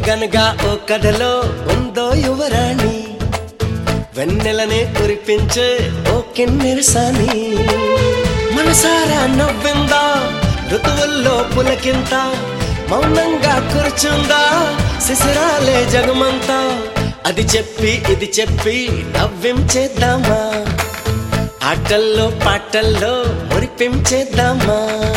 అనగనగా ఓ కథలో ఉందో యువరాణి, వెన్నెలనే కురిపించే ఓ కిన్నెరసాని. మనసారా నవ్విందా ఋతువుల్లో పులకింత, మౌనంగా కూర్చుందా శిశిరాలే జగమంతా. అది చెప్పి ఇది చెప్పి నవ్వించేద్దామా, ఆటల్లో పాటల్లో మురిపించేద్దామా.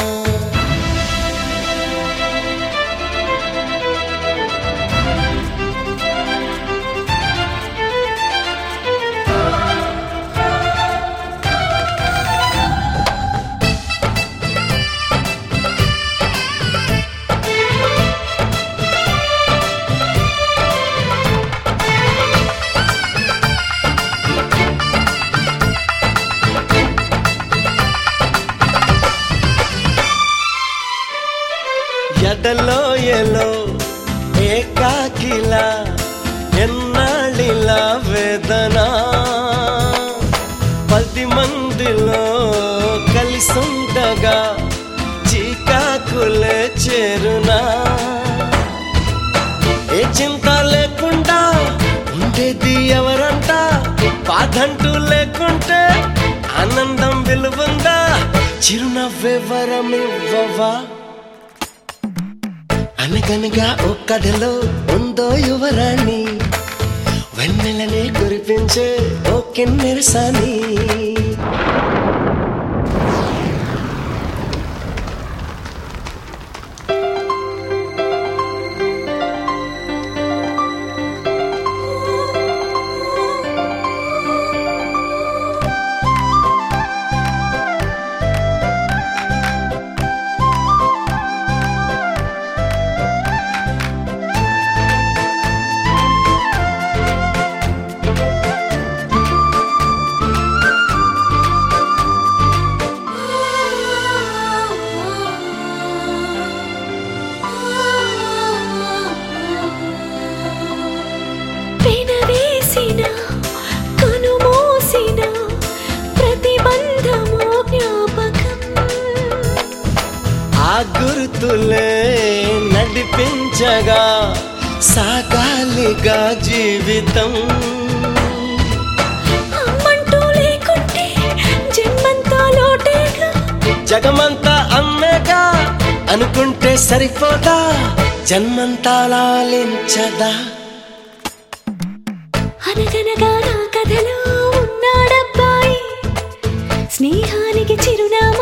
ఎదలో ఎలో ఏకాకిలా ఎన్నాళ్ళిలా వేదన, 10 మందిలో కలిసుండగా చీకాకులే చేరునా. ఏ చింత లేకుండా ఉండేది ఎవరంట, బాధంటూ లేకుంటే ఆనందం విలువుందా. చిరునవ్వే వరమివ్వవా, అనగనగా ఓ కథలో ఉందో యువరాణి, వెన్నెలనే కురిపించే ఓ కిన్నెరసాని. ఆ గుర్తులే నడిపించగా సాగాలిగా జీవితం. జగమంతా అమ్మేగా అనుకుంటే సరిపోదా, జన్మంతా లాలించదా. అనగనగా నా కథలో ఉన్నాడబ్బాయి, స్నేహానికి చిరునామా